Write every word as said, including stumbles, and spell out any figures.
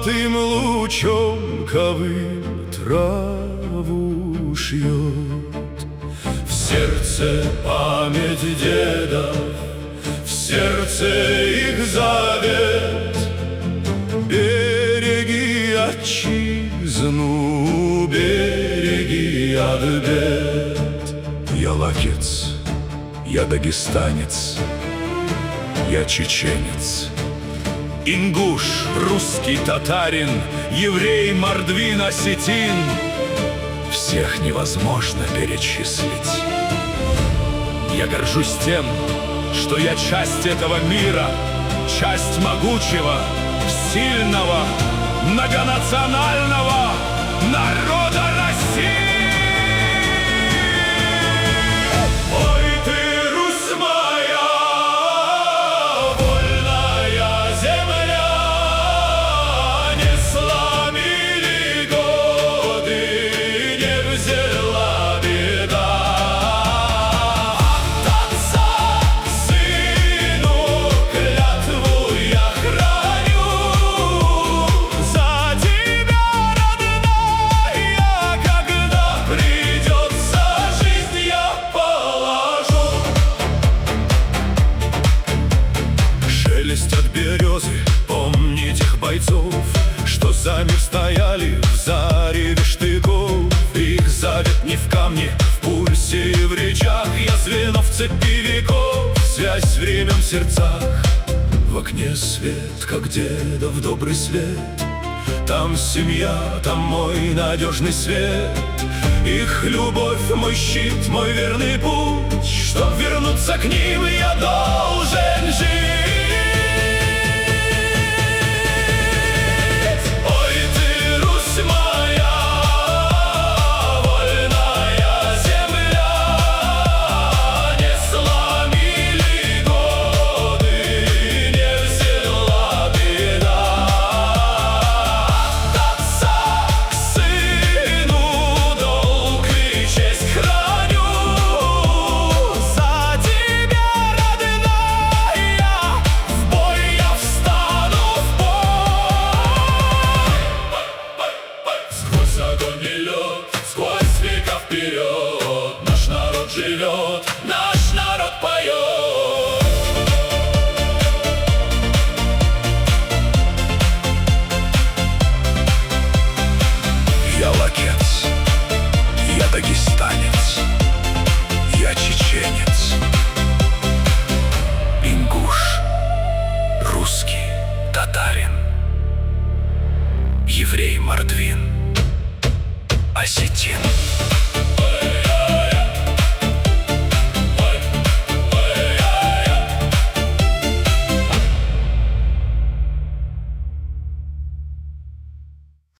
Золотым лучом ковыль траву шьет. В сердце память дедов, в сердце их завет. Береги отчизну, береги от бед. Я лакец, я дагестанец, я чеченец, ингуш, русский, татарин, еврей, мордвин, осетин. Всех невозможно перечислить. Я горжусь тем, что я часть этого мира, часть могучего, сильного, многонационального народа России. Ой, ты, Русь моя, вольная земля, не сломили годы, не взяла беда. От отца к сыну клятву я храню, за тебя, родная, когда придется, жизнь я положу. Шелестят березы, помни тех бойцов, что за мир стояли в зареве штыков. Их завет не в камне, в пульсе и в речах. Я звено в цепи веков, связь времен в сердцах. В окне свет, как дедов добрый свет. Там семья, там мой надежный свет. Их любовь, мой щит, мой верный путь. Чтоб вернуться к ним, я должен жить. Ой, ты, Русь моя, вольная земля, не сломили годы, не взяла беда. От отца к сыну долг и честь храню, за тебя, родная, в бой я встану, в бой. Сквозь огонь и лед, сквозь века вперед, наш народ живет, наш народ поет. Я лакец, я дагестанец, я чеченец, ингуш, русский, татарин, еврей, мордвин, осетин.